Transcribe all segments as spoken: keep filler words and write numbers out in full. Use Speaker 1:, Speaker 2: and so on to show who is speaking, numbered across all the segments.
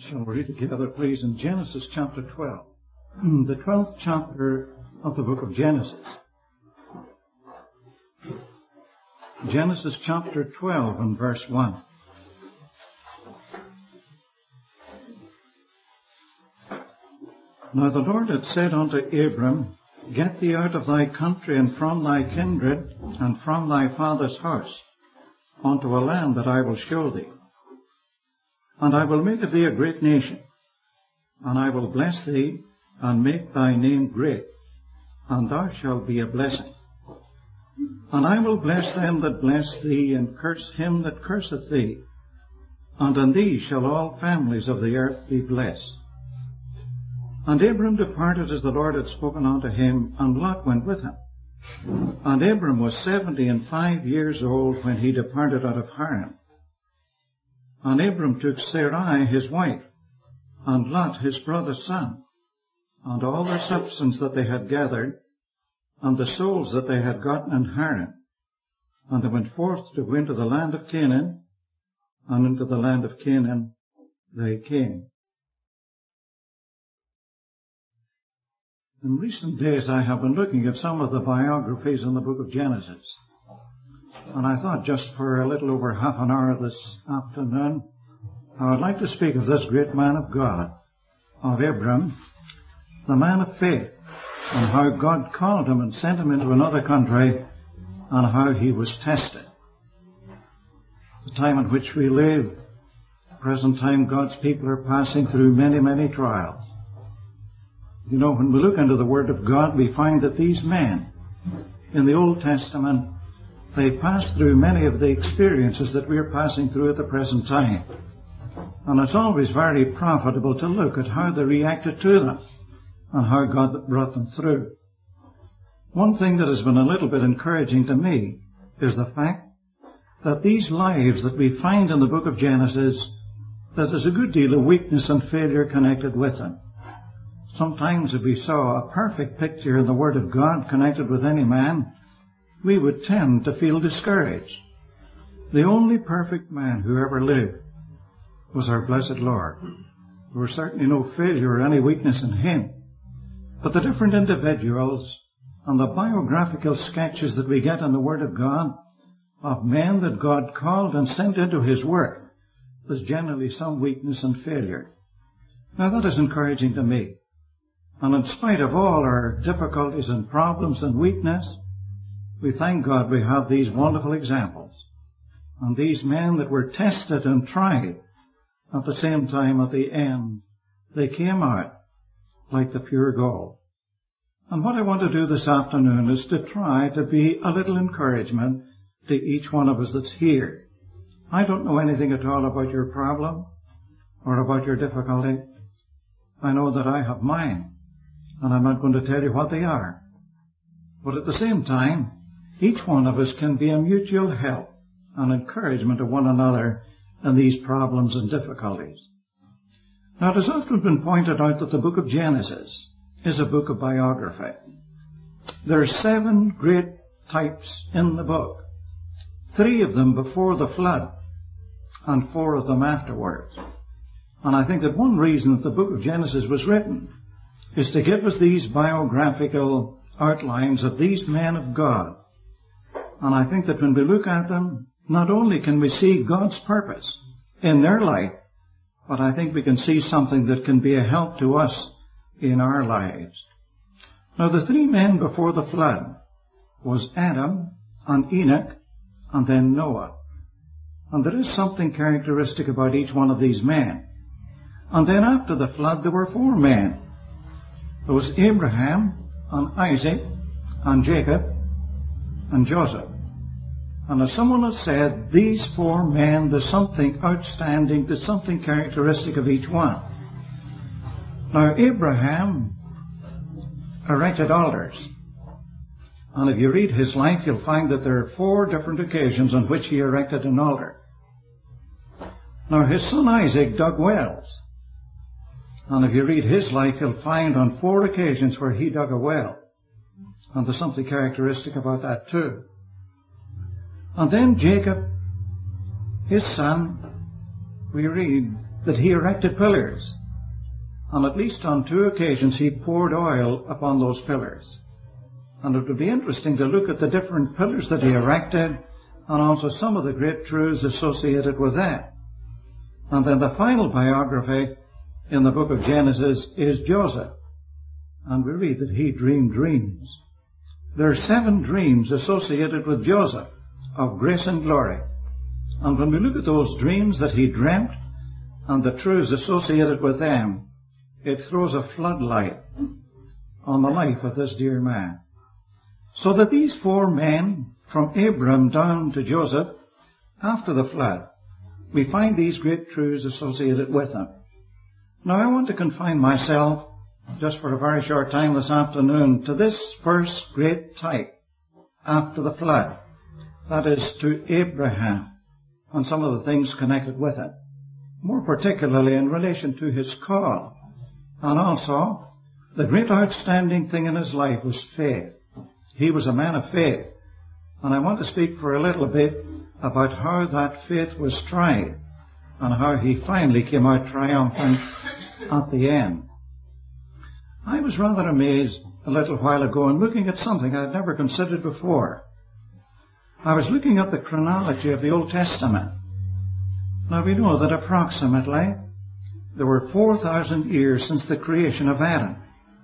Speaker 1: Shall we read together, please, in Genesis chapter twelve, the twelfth chapter of the book of Genesis. Genesis chapter twelve and verse one. Now the Lord had said unto Abram, Get thee out of thy country and from thy kindred and from thy father's house unto a land that I will show thee. And I will make of thee a great nation, and I will bless thee, and make thy name great, and thou shalt be a blessing. And I will bless them that bless thee, and curse him that curseth thee. And in thee shall all families of the earth be blessed. And Abram departed as the Lord had spoken unto him, and Lot went with him. And Abram was seventy and five years old when he departed out of Haran. And Abram took Sarai his wife, and Lot his brother's son, and all their substance that they had gathered, and the souls that they had gotten in Haran. And they went forth to go into the land of Canaan, and into the land of Canaan they came. In recent days I have been looking at some of the biographies in the book of Genesis. And I thought just for a little over half an hour this afternoon, I would like to speak of this great man of God, of Abram, the man of faith, and how God called him and sent him into another country, and how he was tested. The time in which we live, the present time, God's people are passing through many, many trials. You know, when we look into the Word of God, we find that these men in the Old Testament, they passed through many of the experiences that we're passing through at the present time. And it's always very profitable to look at how they reacted to them and how God brought them through. One thing that has been a little bit encouraging to me is the fact that these lives that we find in the book of Genesis, that there's a good deal of weakness and failure connected with them. Sometimes if we saw a perfect picture in the Word of God connected with any man, we would tend to feel discouraged. The only perfect man who ever lived was our blessed Lord. There was certainly no failure or any weakness in him. But the different individuals and the biographical sketches that we get in the Word of God of men that God called and sent into His work, there's generally some weakness and failure. Now that is encouraging to me. And in spite of all our difficulties and problems and weakness, we thank God we have these wonderful examples. And these men that were tested and tried, at the same time at the end, they came out like the pure gold. And what I want to do this afternoon is to try to be a little encouragement to each one of us that's here. I don't know anything at all about your problem or about your difficulty. I know that I have mine, and I'm not going to tell you what they are. But at the same time, each one of us can be a mutual help and encouragement to one another in these problems and difficulties. Now, it has often been pointed out that the book of Genesis is a book of biography. There are seven great types in the book, three of them before the flood and four of them afterwards. And I think that one reason that the book of Genesis was written is to give us these biographical outlines of these men of God. And I think that when we look at them, not only can we see God's purpose in their life, but I think we can see something that can be a help to us in our lives. Now, the three men before the flood was Adam and Enoch and then Noah. And there is something characteristic about each one of these men. And then after the flood, there were four men. There was Abraham and Isaac and Jacob and Joseph. And as someone has said, these four men, there's something outstanding, there's something characteristic of each one. Now, Abraham erected altars. And if you read his life, you'll find that there are four different occasions on which he erected an altar. Now, his son Isaac dug wells. And if you read his life, you'll find on four occasions where he dug a well. And there's something characteristic about that too. And then Jacob, his son, we read that he erected pillars. And at least on two occasions he poured oil upon those pillars. And it would be interesting to look at the different pillars that he erected and also some of the great truths associated with that. And then the final biography in the book of Genesis is Joseph. And we read that he dreamed dreams. There are seven dreams associated with Joseph of grace and glory. And when we look at those dreams that he dreamt and the truths associated with them, it throws a floodlight on the life of this dear man. So that these four men, from Abram down to Joseph, after the flood, we find these great truths associated with them. Now I want to confine myself, just for a very short time this afternoon, to this first great type after the flood. That is to Abraham and some of the things connected with it. More particularly in relation to his call. And also, the great outstanding thing in his life was faith. He was a man of faith. And I want to speak for a little bit about how that faith was tried and how he finally came out triumphant at the end. I was rather amazed a little while ago in looking at something I had never considered before. I was looking at the chronology of the Old Testament. Now we know that approximately there were four thousand years since the creation of Adam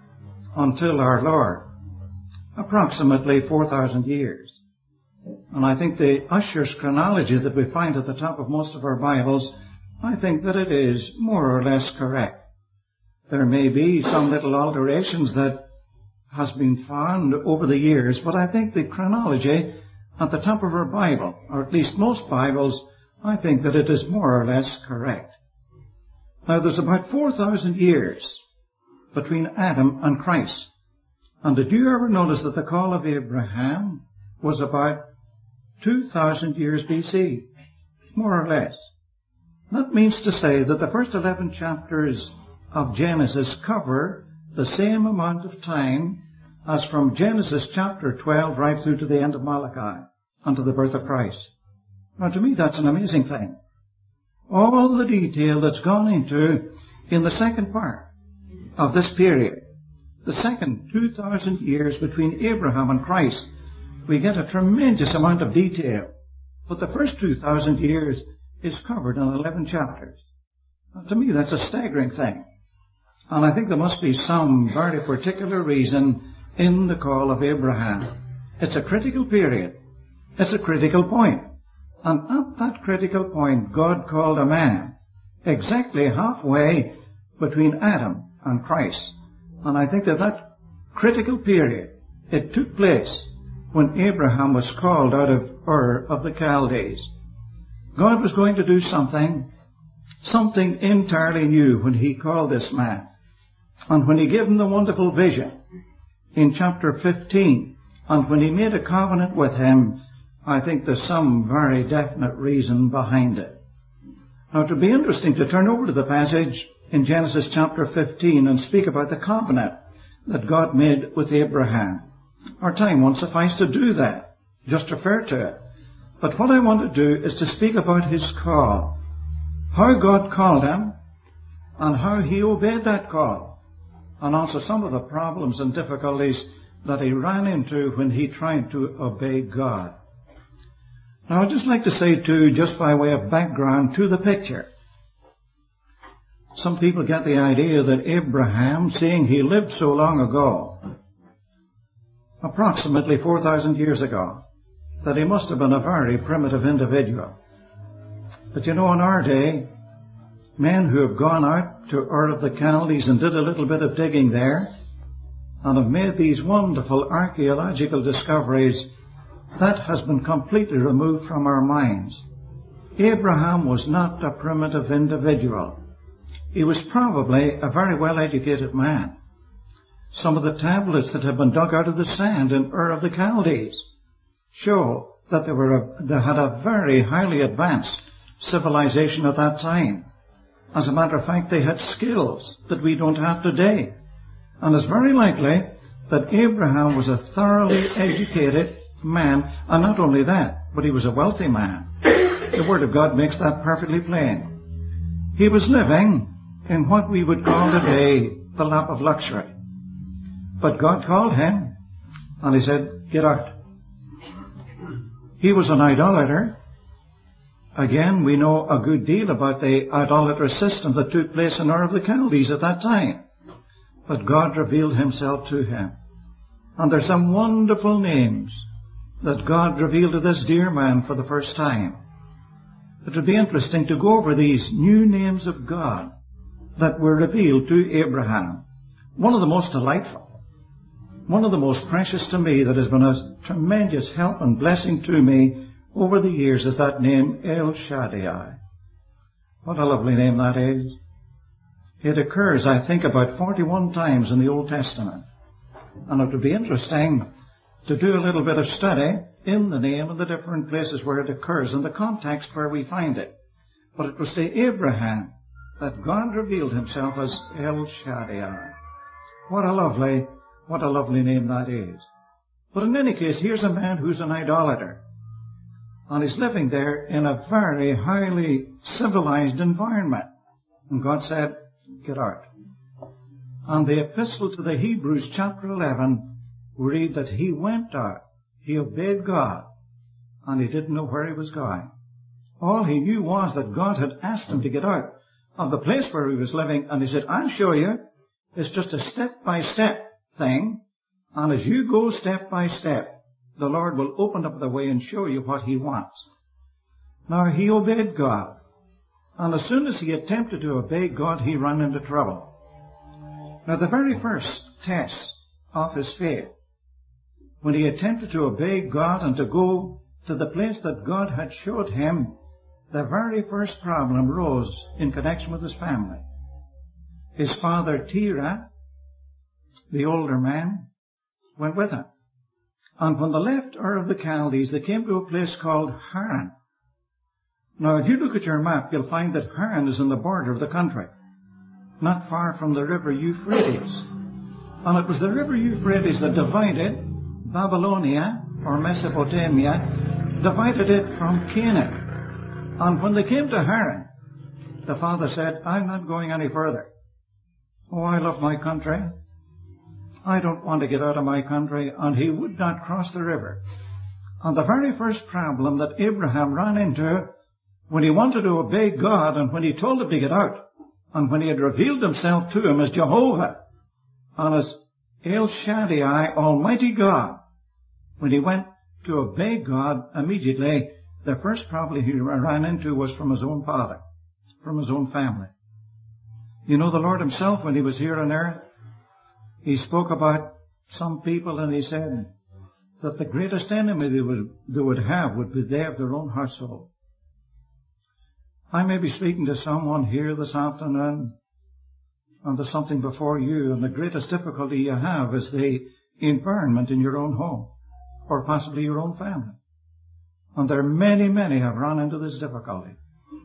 Speaker 1: until our Lord. Approximately four thousand years. And I think the Ussher's chronology that we find at the top of most of our Bibles, I think that it is more or less correct. There may be some little alterations that has been found over the years, but I think the chronology at the top of our Bible, or at least most Bibles, I think that it is more or less correct. Now there's about four thousand years between Adam and Christ. And did you ever notice that the call of Abraham was about two thousand years B C, more or less? That means to say that the first eleven chapters of Genesis cover the same amount of time as from Genesis chapter twelve right through to the end of Malachi, unto the birth of Christ. Now to me that's an amazing thing. All the detail that's gone into in the second part of this period, the second two thousand years between Abraham and Christ, we get a tremendous amount of detail. But the first two thousand years is covered in eleven chapters. Now, to me, that's a staggering thing. And I think there must be some very particular reason in the call of Abraham. It's a critical period. It's a critical point. And at that critical point, God called a man exactly halfway between Adam and Christ. And I think that that critical period, it took place when Abraham was called out of Ur of the Chaldees. God was going to do something, something entirely new when he called this man. And when he gave him the wonderful vision in chapter fifteen, and when he made a covenant with him, I think there's some very definite reason behind it. Now, it would be interesting to turn over to the passage in Genesis chapter fifteen and speak about the covenant that God made with Abraham. Our time won't suffice to do that, just refer to it. But what I want to do is to speak about his call, how God called him, and how he obeyed that call, and also some of the problems and difficulties that he ran into when he tried to obey God. Now, I'd just like to say, too, just by way of background to the picture, some people get the idea that Abraham, seeing he lived so long ago, approximately four thousand years ago, that he must have been a very primitive individual. But you know, in our day, men who have gone out to Ur of the Chaldees and did a little bit of digging there, and have made these wonderful archaeological discoveries, that has been completely removed from our minds. Abraham was not a primitive individual. He was probably a very well-educated man. Some of the tablets that have been dug out of the sand in Ur of the Chaldees show that they, were a, they had a very highly advanced civilization at that time. As a matter of fact, they had skills that we don't have today. And it's very likely that Abraham was a thoroughly educated man, and not only that, but he was a wealthy man. The Word of God makes that perfectly plain. He was living in what we would call today the lap of luxury. But God called him, and he said, get out. He was an idolater. Again, we know a good deal about the idolatrous system that took place in Ur of the Chaldees at that time. But God revealed himself to him. And there's some wonderful names that God revealed to this dear man for the first time. It would be interesting to go over these new names of God that were revealed to Abraham. One of the most delightful, one of the most precious to me that has been a tremendous help and blessing to me over the years is that name El Shaddai. What a lovely name that is. It occurs, I think, about forty-one times in the Old Testament. And it would be interesting to do a little bit of study in the name and the different places where it occurs and the context where we find it. But it was to Abraham that God revealed himself as El Shaddai. What a lovely, what a lovely name that is. But in any case, here's a man who's an idolater. And he's living there in a very highly civilized environment. And God said, get out. And the epistle to the Hebrews, chapter eleven, we read that he went out. He obeyed God. And he didn't know where he was going. All he knew was that God had asked him to get out of the place where he was living. And he said, I'll show you. It's just a step-by-step thing. And as you go step by step, the Lord will open up the way and show you what he wants. Now, he obeyed God. And as soon as he attempted to obey God, he ran into trouble. Now, the very first test of his faith, when he attempted to obey God and to go to the place that God had showed him, the very first problem rose in connection with his family. His father, Terah, the older man, went with him. And when they left Ur of the Chaldees, they came to a place called Haran. Now, if you look at your map, you'll find that Haran is in the border of the country, not far from the river Euphrates. And it was the river Euphrates that divided Babylonia, or Mesopotamia, divided it from Canaan. And when they came to Haran, the father said, I'm not going any further. Oh, I love my country. I don't want to get out of my country. And he would not cross the river. And the very first problem that Abraham ran into when he wanted to obey God and when he told him to get out, and when he had revealed himself to him as Jehovah and as El Shaddai, Almighty God, when he went to obey God immediately, the first problem he ran into was from his own father, from his own family. You know, the Lord himself, when he was here on earth, he spoke about some people and he said that the greatest enemy they would, they would have would be they of their own household. I may be speaking to someone here this afternoon, and there's something before you, and the greatest difficulty you have is the environment in your own home, or possibly your own family. And there are many, many have run into this difficulty.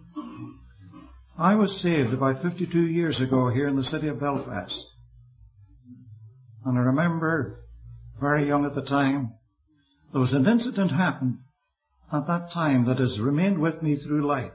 Speaker 1: I was saved about fifty-two years ago here in the city of Belfast. And I remember, very young at the time, there was an incident happened at that time that has remained with me through life.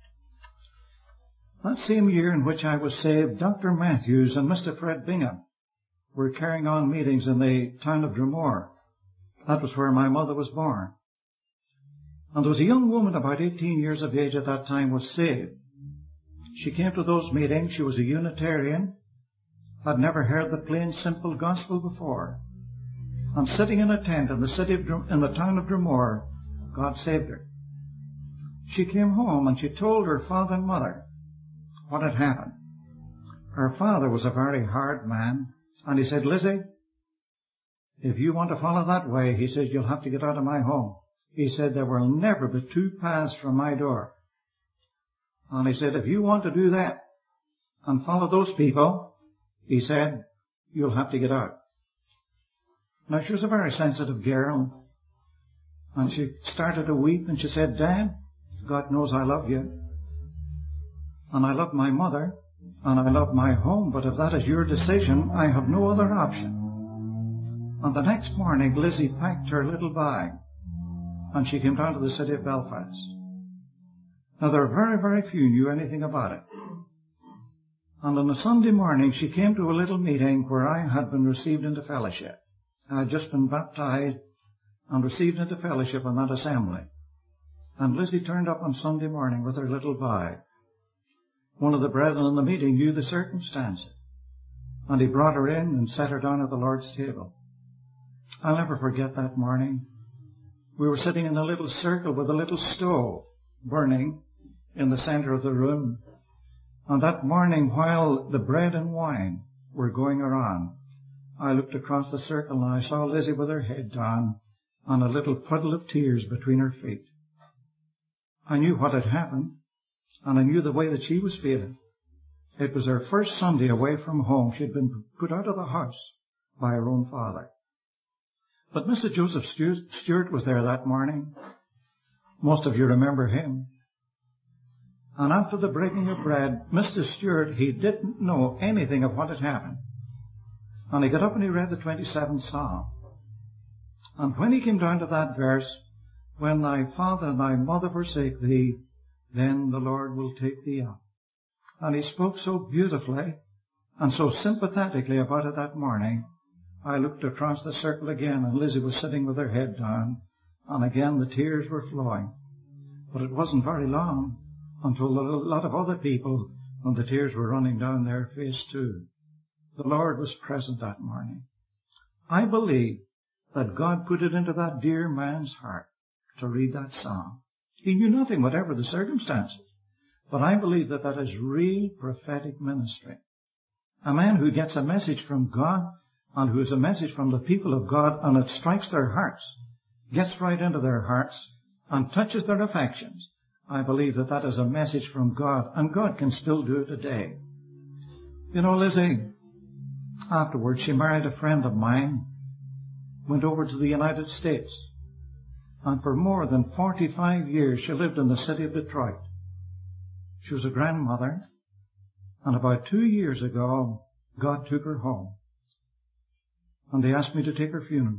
Speaker 1: That same year in which I was saved, Doctor Matthews and Mister Fred Bingham were carrying on meetings in the town of Dromore. That was where my mother was born. And there was a young woman about eighteen years of age at that time was saved. She came to those meetings. She was a Unitarian, had never heard the plain, simple gospel before. And sitting in a tent in the city of, in the town of Dromore, God saved her. She came home and she told her father and mother what had happened. Her father was a very hard man, and he said, Lizzie, if you want to follow that way, he said, you'll have to get out of my home. He said, there will never be two paths from my door. And he said, if you want to do that and follow those people, he said, you'll have to get out. Now, she was a very sensitive girl, and she started to weep, and she said, Dad, God knows I love you. And I love my mother, and I love my home, but if that is your decision, I have no other option. And the next morning, Lizzie packed her little bag, and she came down to the city of Belfast. Now, there are very, very few knew anything about it. And on a Sunday morning, she came to a little meeting where I had been received into fellowship. I had just been baptized and received into fellowship in that assembly. And Lizzie turned up on Sunday morning with her little bag. One of the brethren in the meeting knew the circumstances, and he brought her in and set her down at the Lord's table. I'll never forget that morning. We were sitting in a little circle with a little stove burning in the center of the room. And that morning, while the bread and wine were going around, I looked across the circle and I saw Lizzie with her head down and a little puddle of tears between her feet. I knew what had happened, and I knew the way that she was feeling. It was her first Sunday away from home. She had been put out of the house by her own father. But Mister Joseph Stewart was there that morning. Most of you remember him. And after the breaking of bread, Mister Stewart, he didn't know anything of what had happened. And he got up and he read the twenty-seventh Psalm. And when he came down to that verse, when thy father and thy mother forsake thee, then the Lord will take thee up. And he spoke so beautifully and so sympathetically about it that morning. I looked across the circle again, and Lizzie was sitting with her head down, and again the tears were flowing. But it wasn't very long until a lot of other people, and the tears were running down their face too. The Lord was present that morning. I believe that God put it into that dear man's heart to read that psalm. He knew nothing whatever the circumstances, but I believe that that is real prophetic ministry. A man who gets a message from God and who is a message from the people of God, and it strikes their hearts, gets right into their hearts and touches their affections. I believe that that is a message from God, and God can still do it today. You know, Lizzie, afterwards she married a friend of mine, went over to the United States, and for more than forty-five years she lived in the city of Detroit. She was a grandmother, and about two years ago, God took her home. And they asked me to take her funeral.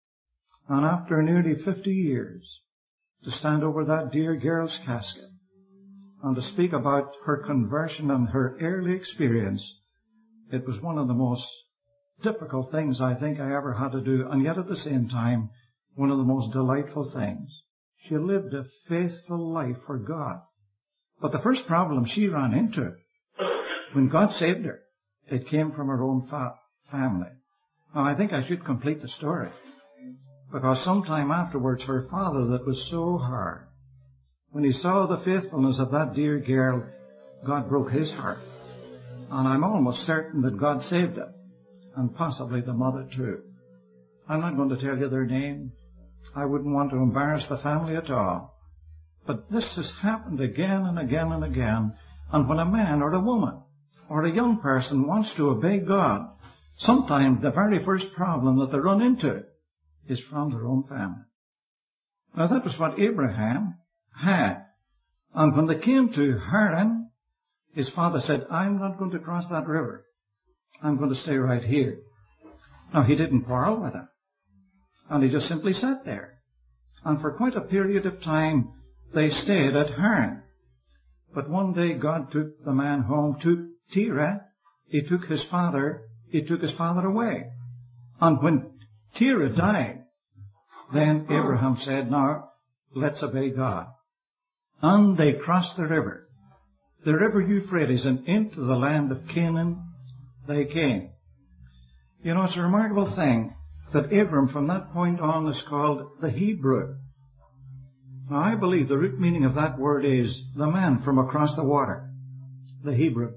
Speaker 1: And after nearly fifty years, to stand over that dear girl's casket and to speak about her conversion and her early experience, it was one of the most difficult things I think I ever had to do, and yet at the same time, one of the most delightful things. She lived a faithful life for God. But the first problem she ran into, when God saved her, it came from her own fa- family. Now, I think I should complete the story, because sometime afterwards her father, that was so hard, when he saw the faithfulness of that dear girl, God broke his heart. And I'm almost certain that God saved her, and possibly the mother too. I'm not going to tell you their names. I wouldn't want to embarrass the family at all. But this has happened again and again and again. And when a man or a woman or a young person wants to obey God, sometimes the very first problem that they run into is from their own family. Now that was what Abraham had. And when they came to Haran, his father said, I'm not going to cross that river. I'm going to stay right here. Now he didn't quarrel with him. And he just simply sat there. And for quite a period of time, they stayed at Haran. But one day God took the man home to Terah. He took his father, he took his father away. And when Terah died, then Abraham said, now let's obey God. And they crossed the river, the river Euphrates, and into the land of Canaan they came. You know, it's a remarkable thing that Abram from that point on is called the Hebrew. Now, I believe the root meaning of that word is the man from across the water, the Hebrew.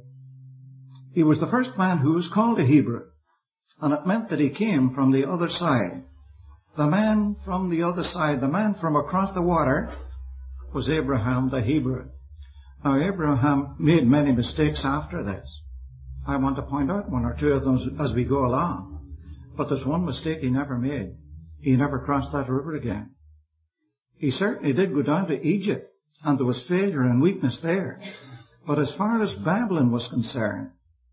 Speaker 1: He was the first man who was called a Hebrew, and it meant that he came from the other side. The man from the other side, the man from across the water, was Abraham the Hebrew. Now, Abraham made many mistakes after this. I want to point out one or two of them as we go along. But there's one mistake he never made. He never crossed that river again. He certainly did go down to Egypt, and there was failure and weakness there. But as far as Babylon was concerned,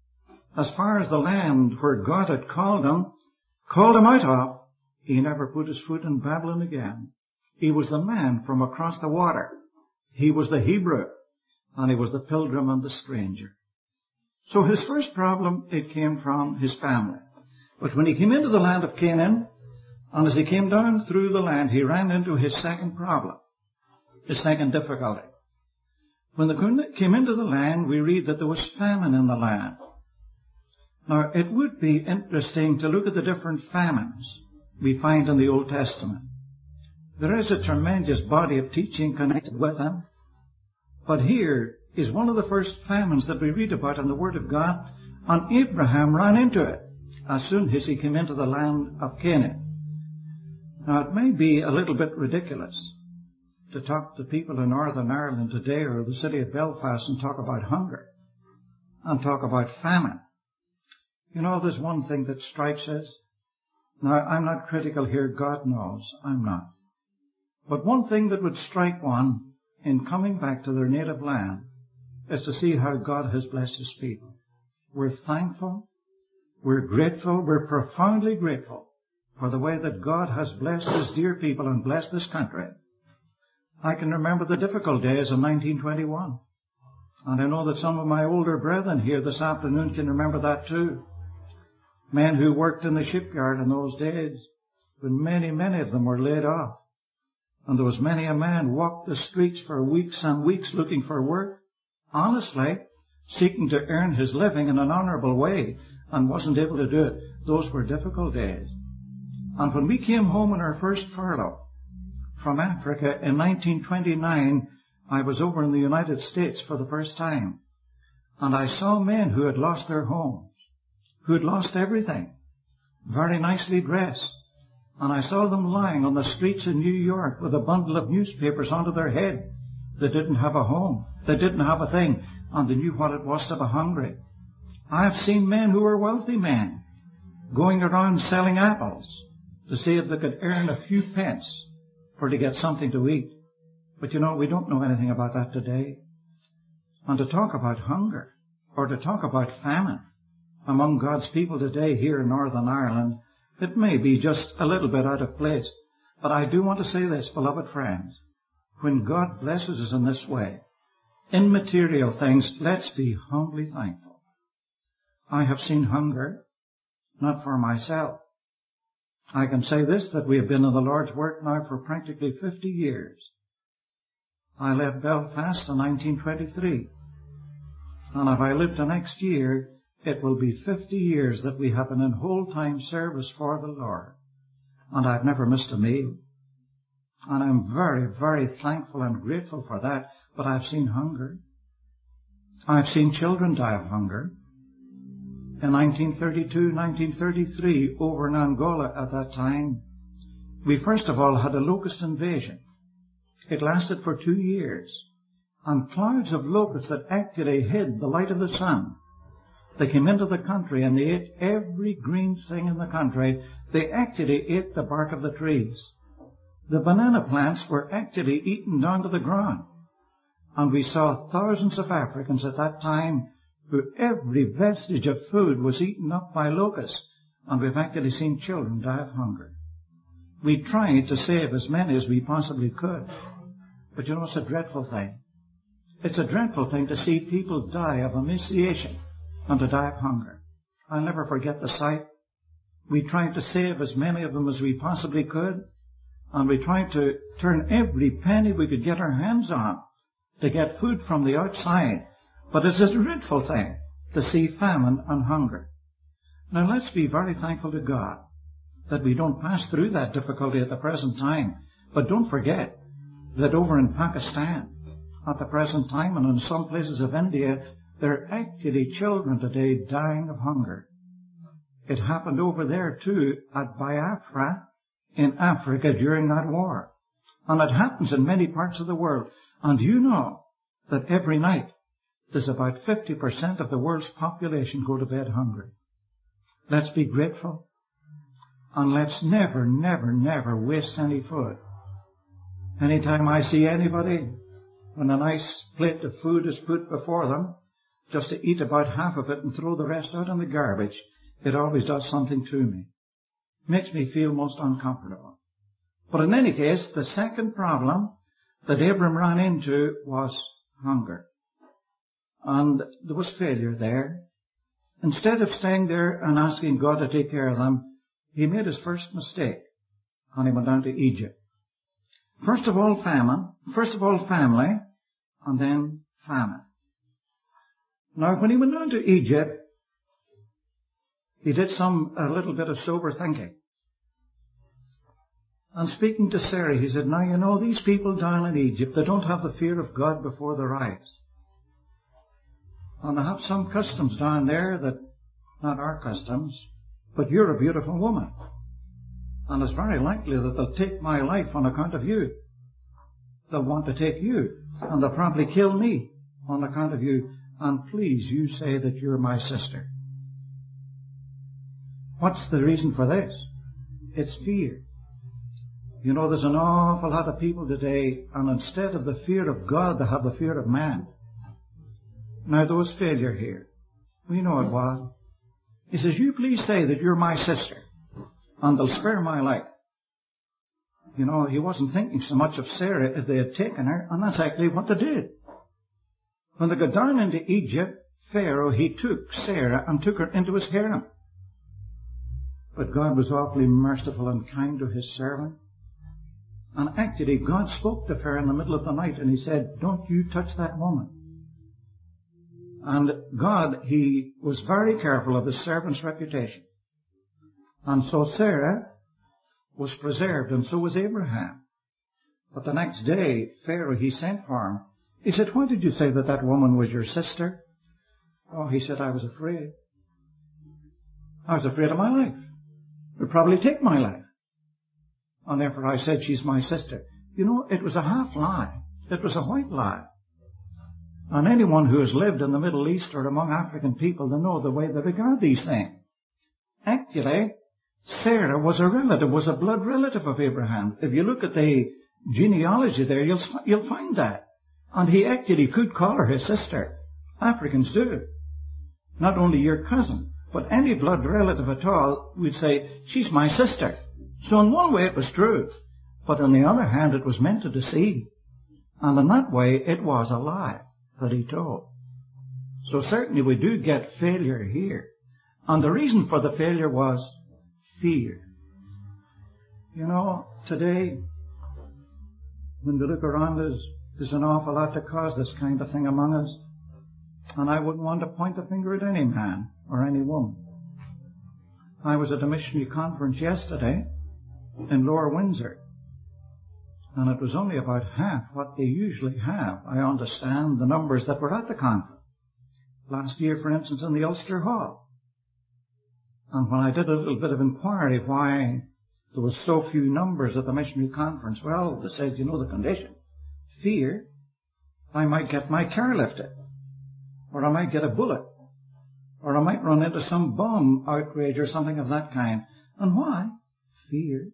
Speaker 1: as far as the land where God had called him, called him out of, he never put his foot in Babylon again. He was the man from across the water. He was the Hebrew, and he was the pilgrim and the stranger. So his first problem, it came from his family. But when he came into the land of Canaan, and as he came down through the land, he ran into his second problem, his second difficulty. When they came into the land, we read that there was famine in the land. Now, it would be interesting to look at the different famines we find in the Old Testament. There is a tremendous body of teaching connected with them. But here is one of the first famines that we read about in the Word of God, and Abraham ran into it as soon as he came into the land of Canaan. Now, it may be a little bit ridiculous to talk to people in Northern Ireland today or the city of Belfast and talk about hunger and talk about famine. You know, there's one thing that strikes us. Now, I'm not critical here. God knows I'm not. But one thing that would strike one in coming back to their native land is to see how God has blessed His people. We're thankful. We're grateful. We're profoundly grateful for the way that God has blessed His dear people and blessed this country. I can remember the difficult days of nineteen twenty-one. And I know that some of my older brethren here this afternoon can remember that too. Men who worked in the shipyard in those days, when many, many of them were laid off. And there was many a man walked the streets for weeks and weeks looking for work, honestly, seeking to earn his living in an honorable way, and wasn't able to do it. Those were difficult days. And when we came home on our first furlough from Africa in nineteen twenty-nine, I was over in the United States for the first time. And I saw men who had lost their homes, who had lost everything, very nicely dressed. And I saw them lying on the streets in New York with a bundle of newspapers onto their head. They didn't have a home. They didn't have a thing. And they knew what it was to be hungry. I have seen men who were wealthy men going around selling apples to see if they could earn a few pence for to get something to eat. But you know, we don't know anything about that today. And to talk about hunger or to talk about famine among God's people today here in Northern Ireland, it may be just a little bit out of place. But I do want to say this, beloved friends. When God blesses us in this way, in material things, let's be humbly thankful. I have seen hunger, not for myself. I can say this, that we have been in the Lord's work now for practically fifty years. I left Belfast in nineteen twenty-three. And if I live to next year, it will be fifty years that we have been in whole-time service for the Lord. And I've never missed a meal. And I'm very, very thankful and grateful for that. But I've seen hunger. I've seen children die of hunger. In nineteen thirty-two, nineteen thirty-three, over in Angola at that time, we first of all had a locust invasion. It lasted for two years. And clouds of locusts that actually hid the light of the sun. They came into the country and they ate every green thing in the country. They actually ate the bark of the trees. The banana plants were actually eaten down to the ground. And we saw thousands of Africans at that time who every vestige of food was eaten up by locusts. And we've actually seen children die of hunger. We tried to save as many as we possibly could. But you know, it's a dreadful thing. It's a dreadful thing to see people die of emaciation and to die of hunger. I'll never forget the sight. We tried to save as many of them as we possibly could. And we tried to turn every penny we could get our hands on to get food from the outside. But it's a dreadful thing to see famine and hunger. Now let's be very thankful to God that we don't pass through that difficulty at the present time. But don't forget that over in Pakistan at the present time and in some places of India, there are actually children today dying of hunger. It happened over there too at Biafra in Africa during that war. And it happens in many parts of the world. And you know that every night there's about fifty percent of the world's population go to bed hungry. Let's be grateful. And let's never, never, never waste any food. Anytime I see anybody, when a nice plate of food is put before them, just to eat about half of it and throw the rest out in the garbage, it always does something to me. Makes me feel most uncomfortable. But in any case, the second problem that Abram ran into was hunger. And there was failure there. instead of staying there and asking God to take care of them, he made his first mistake and he went down to Egypt. First of all famine, first of all family, and then famine. Now when he went down to Egypt, he did some, a little bit of sober thinking. And speaking to Sarah, he said, now you know, these people down in Egypt, they don't have the fear of God before their eyes. And they have some customs down there that, not our customs, but you're a beautiful woman. And it's very likely that they'll take my life on account of you. They'll want to take you. And they'll probably kill me on account of you. And please, you say that you're my sister. What's the reason for this? It's fear. You know, there's an awful lot of people today, and instead of the fear of God, they have the fear of man. Now, there was failure here. We know it was. He says, you please say that you're my sister, and they'll spare my life. You know, he wasn't thinking so much of Sarah if they had taken her, and that's actually what they did. When they got down into Egypt, Pharaoh, he took Sarah and took her into his harem. But God was awfully merciful and kind to his servant. And actually, God spoke to her in the middle of the night and he said, don't you touch that woman. And God, he was very careful of his servant's reputation. And so Sarah was preserved, and so was Abraham. But the next day, Pharaoh, he sent for him. He said, why did you say that that woman was your sister? Oh, he said, I was afraid. I was afraid of my life. It would probably take my life. And therefore I said, she's my sister. You know, it was a half lie. It was a white lie. And anyone who has lived in the Middle East or among African people, they know the way they regard these things. Actually, Sarah was a relative, was a blood relative of Abraham. If you look at the genealogy there, you'll, you'll find that. And he actually could call her his sister. Africans do. Not only your cousin, but any blood relative at all would say, she's my sister. So in one way it was true, but on the other hand it was meant to deceive. And in that way it was a lie that he told. So certainly we do get failure here. And the reason for the failure was fear. You know, today, when we look around us, there's an awful lot to cause this kind of thing among us. And I wouldn't want to point the finger at any man or any woman. I was at a missionary conference yesterday in Lower Windsor. And it was only about half what they usually have. I understand the numbers that were at the conference. Last year, for instance, in the Ulster Hall. And when I did a little bit of inquiry why there was so few numbers at the missionary conference, well, they said, you know the condition. Fear. I might get my car lifted. Or I might get a bullet. Or I might run into some bomb outrage or something of that kind. And why? Fear.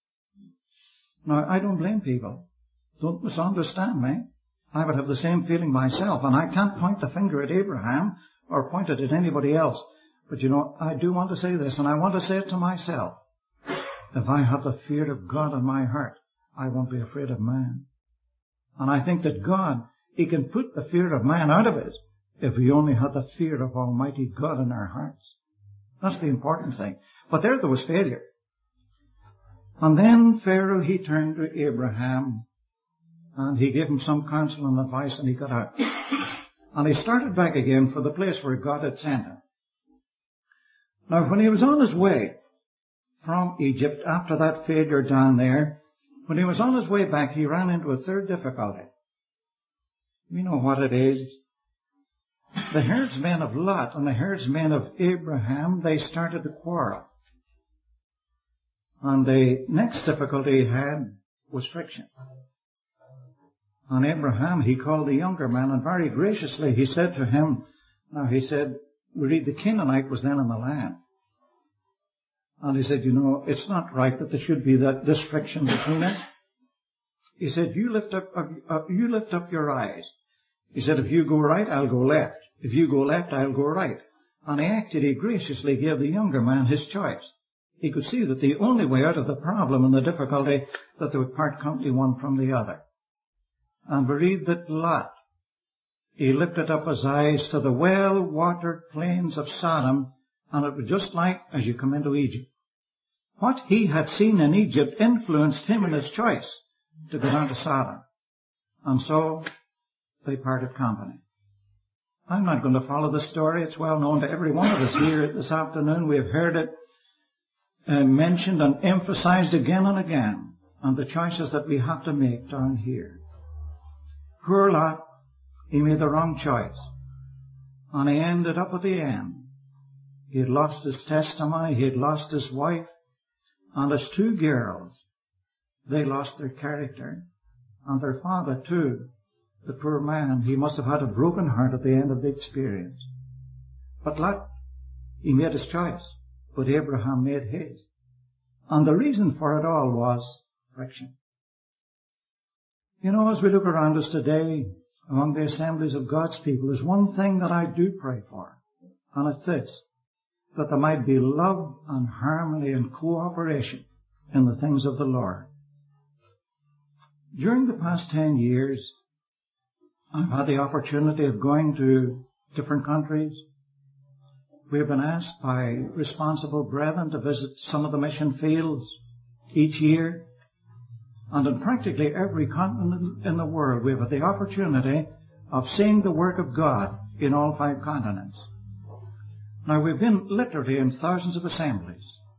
Speaker 1: Now, I don't blame people. Don't misunderstand me. I would have the same feeling myself, and I can't point the finger at Abraham or point it at anybody else. But you know, I do want to say this, and I want to say it to myself. If I have the fear of God in my heart, I won't be afraid of man. And I think that God, he can put the fear of man out of us if we only had the fear of Almighty God in our hearts. That's the important thing. But there, there was failure. And then Pharaoh, he turned to Abraham and he gave him some counsel and advice and he got out. And he started back again for the place where God had sent him. Now, when he was on his way from Egypt after that failure down there, when he was on his way back, he ran into a third difficulty. You know what it is. The herdsmen of Lot and the herdsmen of Abraham, they started to quarrel. And the next difficulty he had was friction. And Abraham, he called the younger man, and very graciously he said to him, now he said, we read the Canaanite was then in the land. And he said, you know, it's not right that there should be that this friction between us. He said, you lift up, uh, you lift up your eyes. He said, if you go right, I'll go left. If you go left, I'll go right. And he actually graciously gave the younger man his choice. He could see that the only way out of the problem and the difficulty, that they would part company one from the other. And we read that Lot, he lifted up his eyes to the well-watered plains of Sodom, and it was just like as you come into Egypt. What he had seen in Egypt influenced him in his choice to go down to Sodom. And so they parted company. I'm not going to follow the story. It's well known to every one of us here this afternoon. We have heard it uh, mentioned and emphasized again and again on the choices that we have to make down here. Poor Lot, he made the wrong choice. And he ended up at the end. He had lost his testimony. He had lost his wife. And his two girls, they lost their character. And their father too, the poor man, he must have had a broken heart at the end of the experience. But Lot, he made his choice, but Abraham made his. And the reason for it all was friction. You know, as we look around us today, among the assemblies of God's people, there's one thing that I do pray for, and it's this, that there might be love and harmony and cooperation in the things of the Lord. During the past ten years, I've had the opportunity of going to different countries. We have been asked by responsible brethren to visit some of the mission fields each year. And in practically every continent in the world, we have had the opportunity of seeing the work of God in all five continents. Now, we've been literally in thousands of assemblies.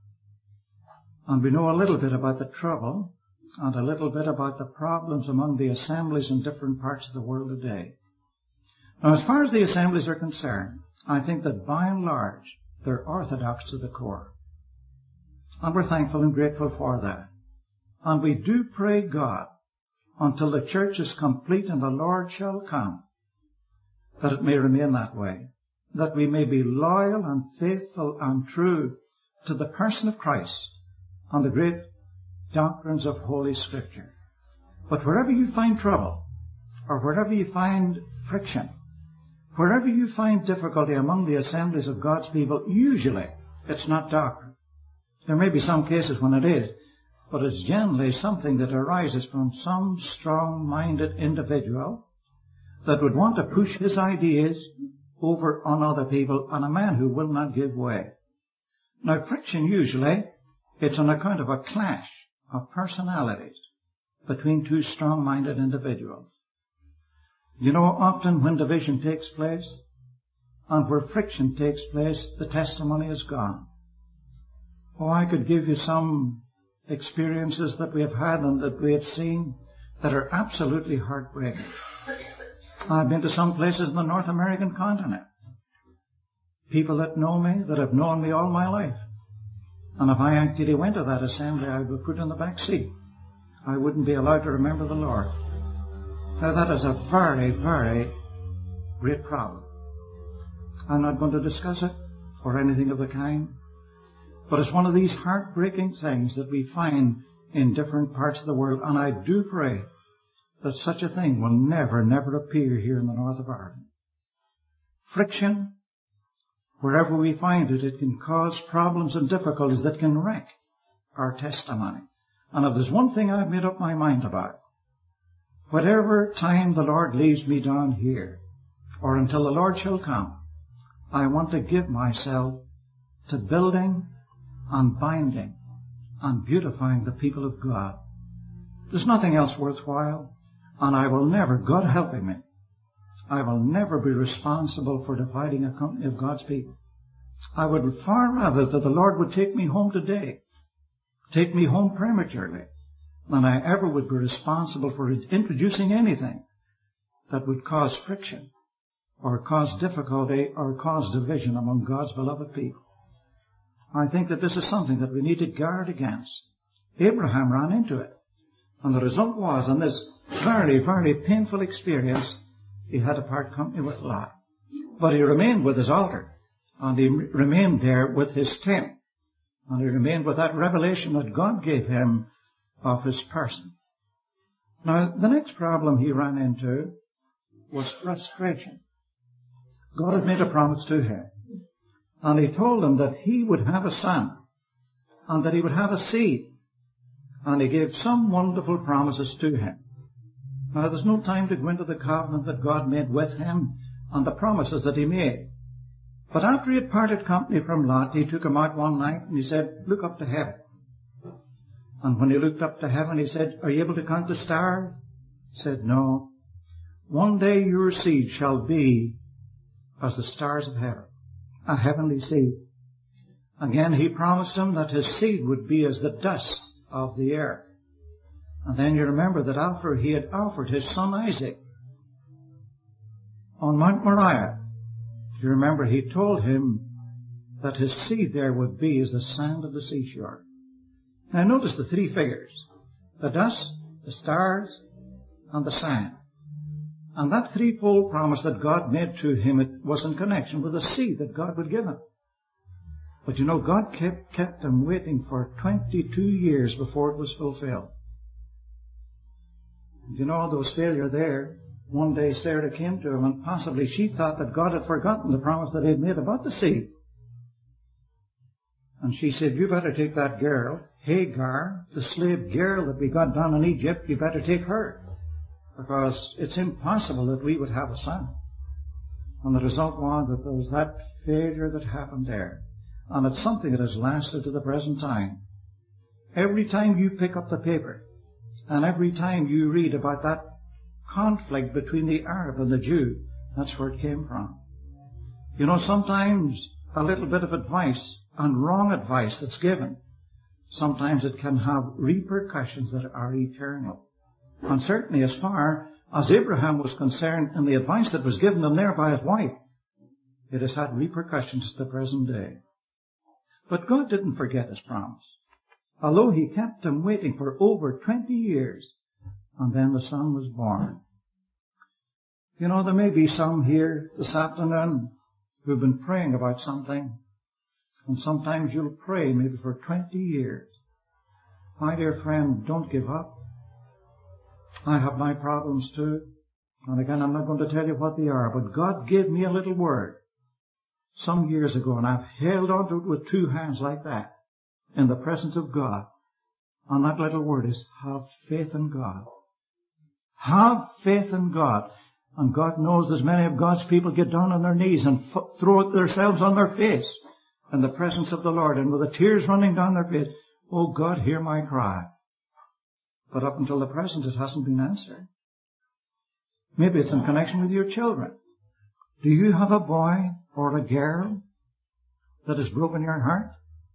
Speaker 1: And we know a little bit about the trouble and a little bit about the problems among the assemblies in different parts of the world today. Now, as far as the assemblies are concerned, I think that by and large, they're orthodox to the core. And we're thankful and grateful for that. And we do pray God, until the church is complete and the Lord shall come, that it may remain that way, that we may be loyal and faithful and true to the person of Christ and the great doctrines of Holy Scripture. But wherever you find trouble, or wherever you find friction, wherever you find difficulty among the assemblies of God's people, usually it's not doctrine. There may be some cases when it is, but it's generally something that arises from some strong-minded individual that would want to push his ideas over on other people, and a man who will not give way. Now, friction usually, it's on account of a clash of personalities between two strong-minded individuals. You know, often when division takes place and where friction takes place, the testimony is gone. Oh, I could give you some experiences that we have had and that we have seen that are absolutely heartbreaking. I've been to some places in the North American continent. People that know me, that have known me all my life. And if I actually went to that assembly, I would be put in the back seat. I wouldn't be allowed to remember the Lord. Now, that is a very, very great problem. I'm not going to discuss it or anything of the kind. But it's one of these heartbreaking things that we find in different parts of the world. And I do pray that such a thing will never, never appear here in the north of Ireland. Friction, wherever we find it, it can cause problems and difficulties that can wreck our testimony. And if there's one thing I've made up my mind about, whatever time the Lord leaves me down here, or until the Lord shall come, I want to give myself to building and binding and beautifying the people of God. There's nothing else worthwhile, and I will never, God helping me, I will never be responsible for dividing a company of God's people. I would far rather that the Lord would take me home today, take me home prematurely, than I ever would be responsible for introducing anything that would cause friction or cause difficulty or cause division among God's beloved people. I think that this is something that we need to guard against. Abraham ran into it. And the result was, in this very, very painful experience, he had to part company with Lot. But he remained with his altar. And he remained there with his tent. And he remained with that revelation that God gave him of his person. Now, the next problem he ran into was frustration. God had made a promise to him. And he told him that he would have a son, and that he would have a seed. And he gave some wonderful promises to him. Now, there's no time to go into the covenant that God made with him and the promises that he made. But after he had parted company from Lot, he took him out one night and he said, look up to heaven. And when he looked up to heaven, he said, are you able to count the stars? He said, no. One day your seed shall be as the stars of heaven, a heavenly seed. Again, he promised him that his seed would be as the dust of the earth. And then you remember that after he had offered his son Isaac on Mount Moriah, you remember he told him that his seed there would be as the sand of the seashore. Now notice the three figures: the dust, the stars, and the sand. And that threefold promise that God made to him, it was in connection with the seed that God would give him. But you know, God kept, kept him waiting for twenty-two years before it was fulfilled. You know, there was failure there. One day Sarah came to him, and possibly she thought that God had forgotten the promise that he had made about the seed. And she said, you better take that girl, Hagar, the slave girl that we got down in Egypt, you better take her, because it's impossible that we would have a son. And the result was that there was that failure that happened there. And it's something that has lasted to the present time. Every time you pick up the paper, and every time you read about that conflict between the Arab and the Jew, that's where it came from. You know, sometimes a little bit of advice and wrong advice that's given, sometimes it can have repercussions that are eternal. And certainly as far as Abraham was concerned in the advice that was given him there by his wife, it has had repercussions to the present day. But God didn't forget his promise, although he kept him waiting for over twenty years, and then the son was born. You know, there may be some here this afternoon who've been praying about something, and sometimes you'll pray maybe for twenty years. My dear friend, don't give up. I have my problems too, and again, I'm not going to tell you what they are, but God gave me a little word some years ago, and I've held on to it with two hands like that in the presence of God. And that little word is, have faith in God. Have faith in God. And God knows there's many of God's people get down on their knees and f- throw themselves on their face in the presence of the Lord, and with the tears running down their face, oh God, hear my cry. But up until the present, it hasn't been answered. Maybe it's in connection with your children. Do you have a boy or a girl that has broken your heart?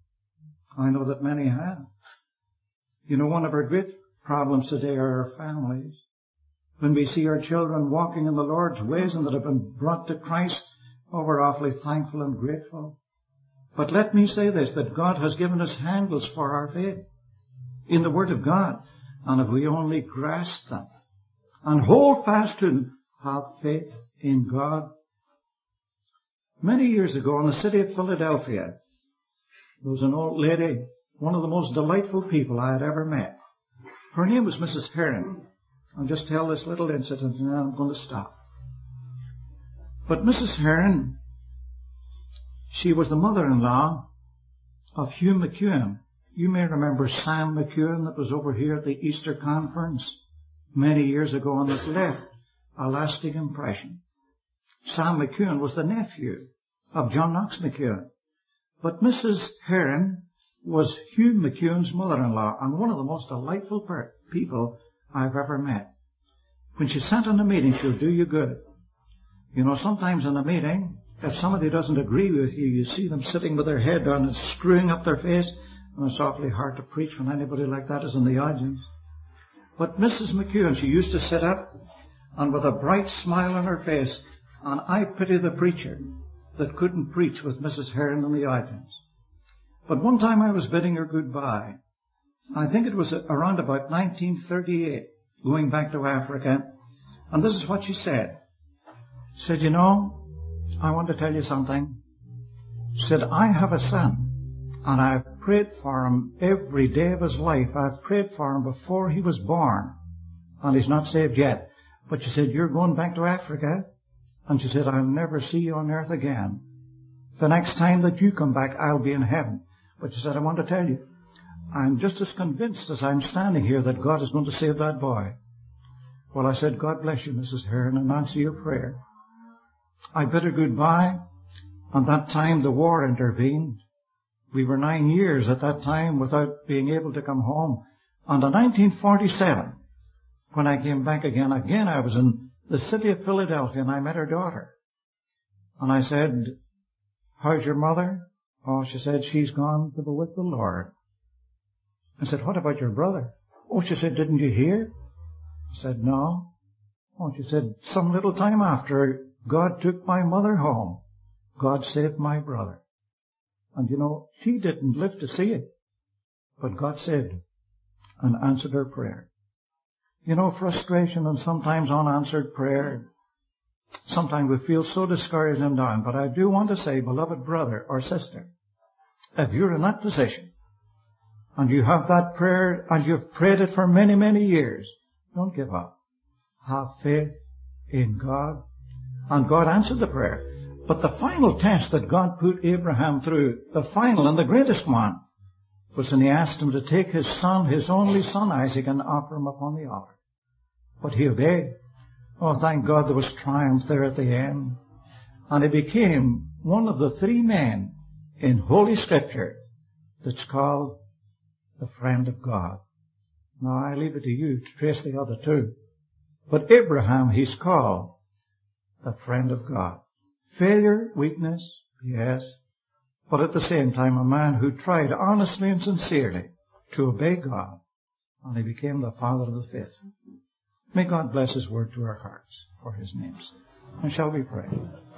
Speaker 1: I know that many have. You know, one of our great problems today are our families. When we see our children walking in the Lord's ways and that have been brought to Christ, oh, we're awfully thankful and grateful. But let me say this, that God has given us handles for our faith in the Word of God. And if we only grasp them and hold fast to them, have faith in God. Many years ago in the city of Philadelphia, there was an old lady, one of the most delightful people I had ever met. Her name was Missus Heron. I'll just tell this little incident and then I'm going to stop. But Missus Heron, she was the mother-in-law of Hugh McEwen. You may remember Sam McEwen that was over here at the Easter Conference many years ago, and that left a lasting impression. Sam McEwen was the nephew of John Knox McEwen. But Missus Heron was Hugh McEwen's mother-in-law, and one of the most delightful per- people I've ever met. When she sat in a meeting, she'll do you good. You know, sometimes in a meeting, if somebody doesn't agree with you, you see them sitting with their head down and screwing up their face, and it's awfully hard to preach when anybody like that is in the audience. But Missus McEwen, she used to sit up, and with a bright smile on her face, and I pity the preacher that couldn't preach with Missus Heron in the audience. But one time I was bidding her goodbye. I think it was around about nineteen thirty-eight, going back to Africa. And this is what she said. She said, you know, I want to tell you something. She said, I have a son, and I've prayed for him every day of his life. I've prayed for him before he was born, and he's not saved yet. But she said, you're going back to Africa? And she said, I'll never see you on earth again. The next time that you come back, I'll be in heaven. But she said, I want to tell you, I'm just as convinced as I'm standing here that God is going to save that boy. Well, I said, God bless you, Missus Hearn, and answer your prayer. I bid her goodbye. And that time the war intervened. We were nine years at that time without being able to come home. And in nineteen forty-seven, when I came back again, again I was in the city of Philadelphia and I met her daughter. And I said, how's your mother? Oh, she said, she's gone to be with the Lord. I said, what about your brother? Oh, she said, didn't you hear? I said, no. Oh, she said, some little time after, God took my mother home. God saved my brother. And you know, she didn't live to see it, but God saved her and answered her prayer. You know, frustration and sometimes unanswered prayer, sometimes we feel so discouraged and down. But I do want to say, beloved brother or sister, if you're in that position and you have that prayer and you've prayed it for many, many years, don't give up. Have faith in God. And God answered the prayer. But the final test that God put Abraham through, the final and the greatest one, was when he asked him to take his son, his only son Isaac, and offer him upon the altar. But he obeyed. Oh, thank God there was triumph there at the end. And he became one of the three men in Holy Scripture that's called the friend of God. Now, I leave it to you to trace the other two. But Abraham, he's called the friend of God. Failure, weakness, yes. But at the same time, a man who tried honestly and sincerely to obey God. And he became the father of the faith. May God bless His word to our hearts for His name's sake. And shall we pray?